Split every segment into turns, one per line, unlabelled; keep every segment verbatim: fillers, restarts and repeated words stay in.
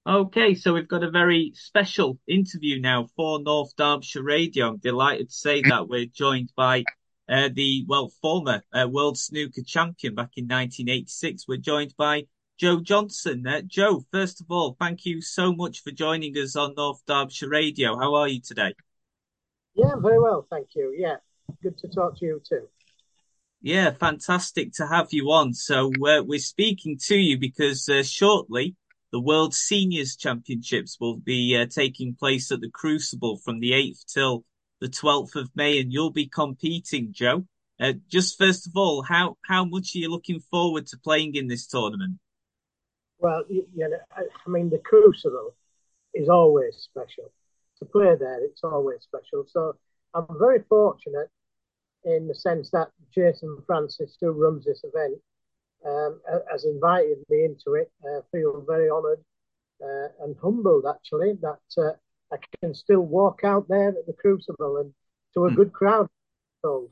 Okay, so we've got a very special interview now for North Derbyshire Radio. I'm delighted to say that we're joined by uh, the, well, former uh, world snooker champion back in nineteen eighty-six. We're joined by Joe Johnson. Uh, Joe, first of all, thank you so much for joining us on North Derbyshire Radio. How are you today?
Yeah, very well, thank you. Yeah, good to talk to you too.
Yeah, fantastic to have you on. So uh, we're speaking to you because uh, shortly the World Seniors Championships will be uh, taking place at the Crucible from the eighth till the twelfth of May, and you'll be competing, Joe. Uh, just first of all, how how much are you looking forward to playing in this tournament?
Well, you, you know, I, I mean, the Crucible is always special. To play there, it's always special. So I'm very fortunate in the sense that Jason Francis, who runs this event, um, has invited me into it. I feel very honoured uh, and humbled, actually, that uh, I can still walk out there at the Crucible and to a
Hmm.
good crowd. So,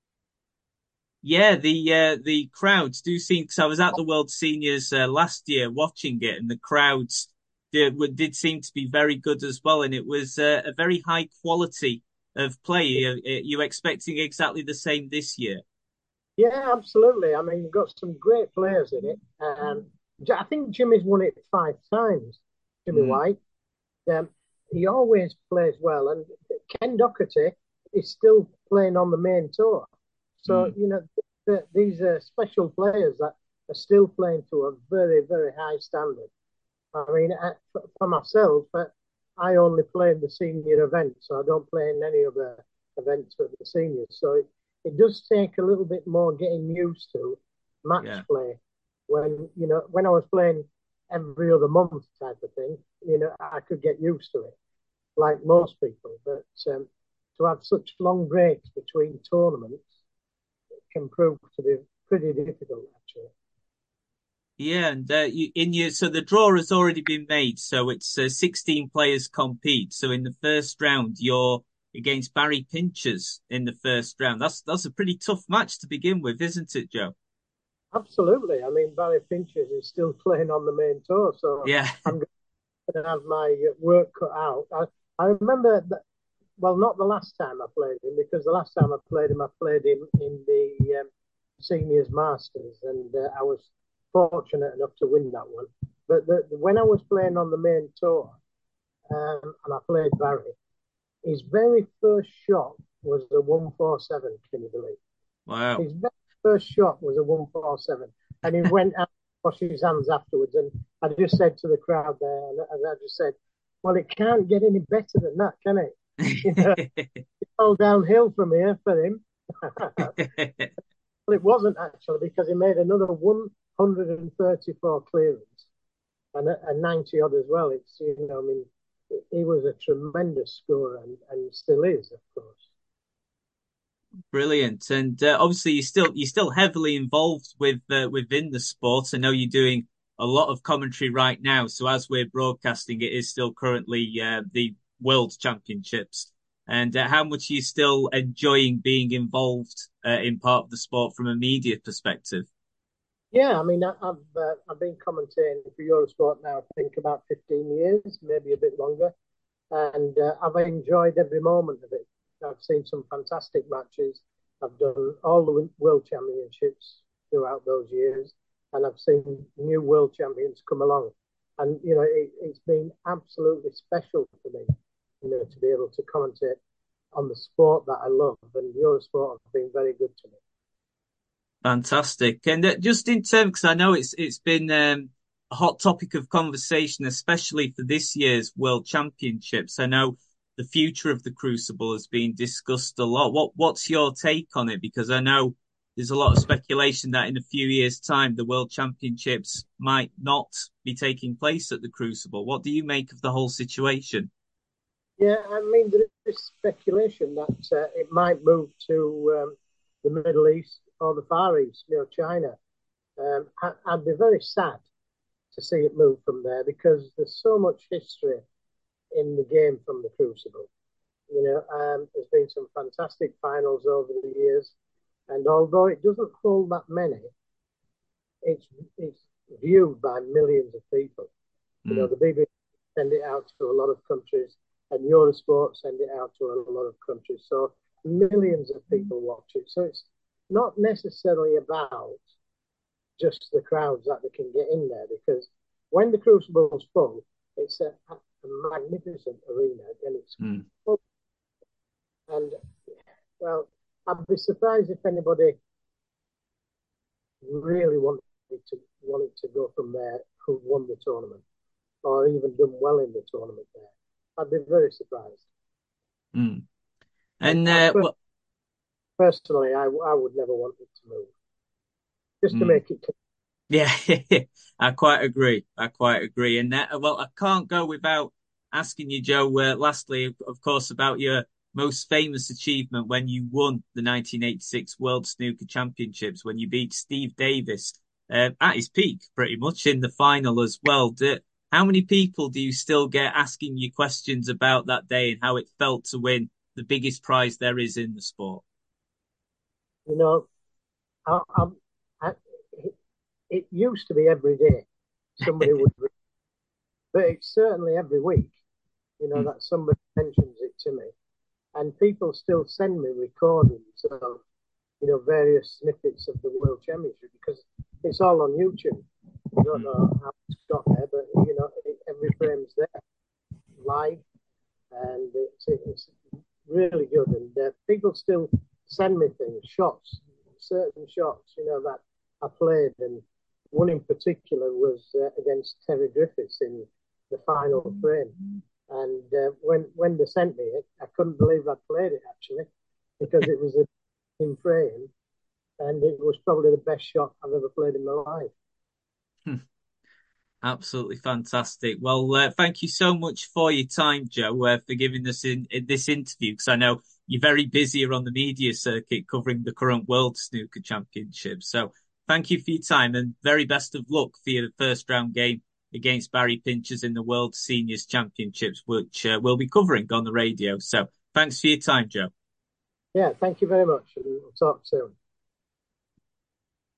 Yeah, the uh, the crowds do seem because I was at the World Seniors uh, last year watching it, and the crowds did, did seem to be very good as well, and it was uh, a very high quality of play. Are, are you expecting exactly the same this year?
yeah, absolutely. I mean, you've got some great players in it. Um, I think Jimmy's won it five times. Jimmy
Mm,
White. Um, he always plays well, and Ken Doherty is still playing on the main tour. So
mm.
you know, the, these are special players that are still playing to a very, very high standard. I mean, I, for myself, uh, I only play in the senior event, so I don't play in any other events with the seniors. So it, it does take a little bit more getting used to
Yeah.
match play. When you know, when I was playing every other month type of thing, you know, I could get used to it, like most people. But um, to have such long breaks between tournaments can prove to be pretty difficult, actually.
Yeah, and uh, you, in your so the draw has already been made, so it's uh, sixteen players compete. So in the first round, you're against Barry Pinchers in the first round. That's that's a pretty tough match to begin with, isn't it, Joe?
Absolutely. I mean, Barry Finches is still playing on the main tour, so
Yeah.
I'm going to have my work cut out. I, I remember that, well, not the last time I played him, because the last time I played him, I played him in the um, Seniors Masters, and uh, I was fortunate enough to win that one. But the, the, when I was playing on the main tour, um, and I played Barry, his very first shot was a one four seven, can you believe?
Wow.
His very first shot was a one four seven, and he went out to wash his hands afterwards. And I just said to the crowd there, and I just said, "Well, it can't get any better than that, can it? You know, it's all downhill from here for him." Well, it wasn't actually because he made another one hundred thirty-four clearance and a, a ninety odd as well. It's you know, I mean, he was a tremendous scorer and, and still is, of course.
Brilliant. And uh, obviously you're still you're still heavily involved with uh, within the sport. I know you're doing a lot of commentary right now. So as we're broadcasting, it is still currently uh, the World Championships. And uh, how much are you still enjoying being involved uh, in part of the sport from a media perspective?
Yeah, I mean, I, I've uh, I've been commentating for Eurosport now, I think about fifteen years, maybe a bit longer, and uh, I've enjoyed every moment of it. I've seen some fantastic matches. I've done all the world championships throughout those years, and I've seen new world champions come along, and you know, it, it's been absolutely special for me, you know, to be able to commentate on the sport that I love, and Eurosport have been very good to me.
Fantastic. And uh, just in terms, because I know it's it's been um, a hot topic of conversation, especially for this year's World Championships. I know the future of the Crucible has been discussed a lot. What what's your take on it? Because I know there's a lot of speculation that in a few years' time the World Championships might not be taking place at the Crucible. What do you make of the whole situation?
Yeah, I mean, there is speculation that uh, it might move to um, the Middle East or the Far East, you know, China. Um, I, I'd be very sad to see it move from there because there's so much history in the game from the Crucible. You know, um, there's been some fantastic finals over the years, and although it doesn't hold that many, it's it's viewed by millions of people. You know,
Mm,
the B B C send it out to a lot of countries, and Eurosport send it out to a lot of countries. So millions of people watch it. So it's not necessarily about just the crowds that they can get in there, because when the Crucible's full, it's a, a magnificent arena and it's
Mm.
full. And well, I'd be surprised if anybody really wanted to wanted to go from there who won the tournament or even done well in the tournament there. I'd be very surprised.
Mm.
And
And
I,
uh, well,
personally, I, I would never want it to move, just to
mm.
make it.
Yeah, I quite agree. I quite agree. And that, well, I can't go without asking you, Joe, uh, lastly, of course, about your most famous achievement when you won the nineteen eighty-six World Snooker Championships, when you beat Steve Davis uh, at his peak, pretty much in the final as well. Do, how many people do you still get asking you questions about that day and how it felt to win the biggest prize there is in the sport?
You know, I, I, I, it, it used to be every day somebody would, but it's certainly every week. You know that somebody mentions it to me, and people still send me recordings of you know various snippets of the World Championship because it's all on YouTube. I don't know how it's got there, but you know it, every frame's there live, and it's, it's really good. And uh, people still send me things, shots, certain shots, you know that I played, and one in particular was uh, against Terry Griffiths in the final frame. And uh, when when they sent me it, I couldn't believe I'd played it actually, because it was a in frame, and it was probably the best shot I've ever played in my life.
Absolutely fantastic. Well, uh, thank you so much for your time, Joe, uh, for giving us in, in this interview, because I know you're very busy on the media circuit covering the current World Snooker Championship. So thank you for your time and very best of luck for your first round game against Barry Pinchers in the World Seniors Championships, which uh, we'll be covering on the radio. So thanks for your time, Joe.
Yeah, thank you very much, and we'll talk soon.